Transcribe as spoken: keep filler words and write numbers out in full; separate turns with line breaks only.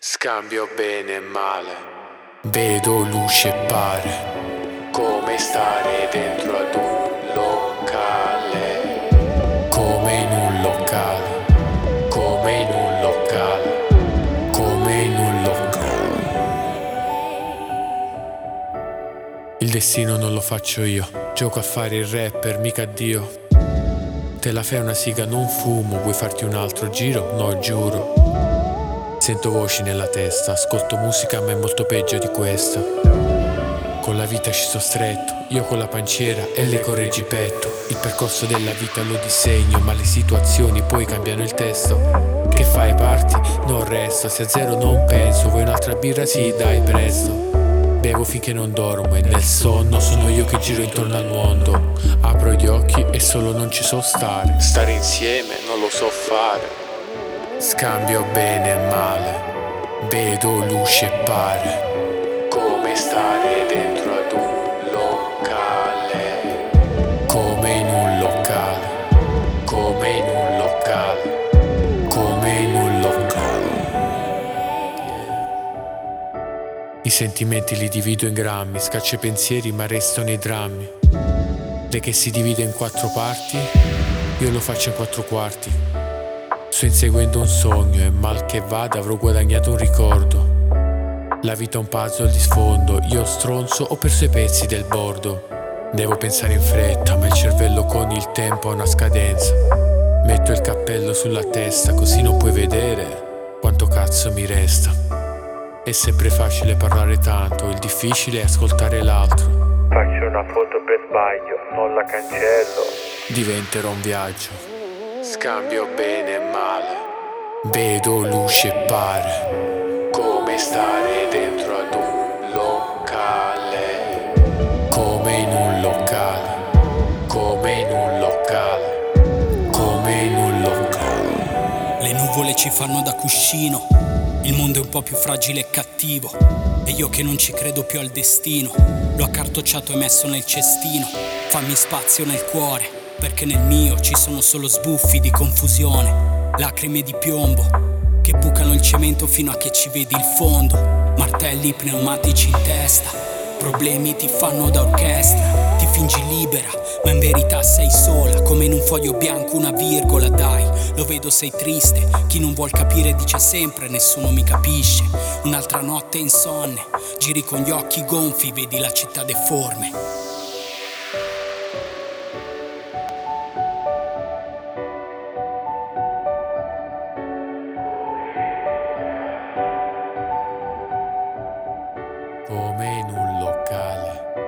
Scambio bene e male, vedo luce e pare, come stare dentro ad un locale, come in un locale, come in un locale, come in un locale. Il destino non lo faccio io, gioco a fare il rapper, mica Dio. Te la fai una siga, non fumo, vuoi farti un altro giro? No, giuro. Sento voci nella testa, ascolto musica ma è molto peggio di questa. Con la vita ci sto stretto, io con la panciera e le correggi petto. Il percorso della vita lo disegno, ma le situazioni poi cambiano il testo. Che fai, parti? Non resto, se a zero non penso, vuoi un'altra birra? Sì, dai, presto. Bevo finché non dormo e nel sonno sono io che giro intorno al mondo. Apro gli occhi e solo non ci so stare. Stare insieme non lo so fare. Scambio bene e male, vedo luce e pare, come stare dentro ad un locale, come in un locale, come in un locale, come in un locale. I sentimenti li divido in grammi, scaccio i pensieri ma resto nei drammi. Lei che si divide in quattro parti, io lo faccio in quattro quarti. Sto inseguendo un sogno e mal che vada avrò guadagnato un ricordo. La vita è un puzzle di sfondo, io stronzo ho perso i pezzi del bordo. Devo pensare in fretta ma il cervello con il tempo ha una scadenza. Metto il cappello sulla testa così non puoi vedere quanto cazzo mi resta. È sempre facile parlare tanto, il difficile è ascoltare l'altro.
Faccio una foto per sbaglio, non la cancello.
Diventerò un viaggio. Scambio bene e male, vedo luce e pare, come stare dentro ad un locale, come in un locale, come in un locale, come in un locale.
Le nuvole ci fanno da cuscino, il mondo è un po' più fragile e cattivo, e io che non ci credo più al destino, l'ho accartocciato e messo nel cestino. Fammi spazio nel cuore, perché nel mio ci sono solo sbuffi di confusione, lacrime di piombo che bucano il cemento fino a che ci vedi il fondo, martelli pneumatici in testa, problemi ti fanno da orchestra, ti fingi libera ma in verità sei sola, come in un foglio bianco una virgola. Dai, lo vedo sei triste, chi non vuol capire dice sempre nessuno mi capisce. Un'altra notte insonne, giri con gli occhi gonfi, vedi la città deforme.
Come in un locale.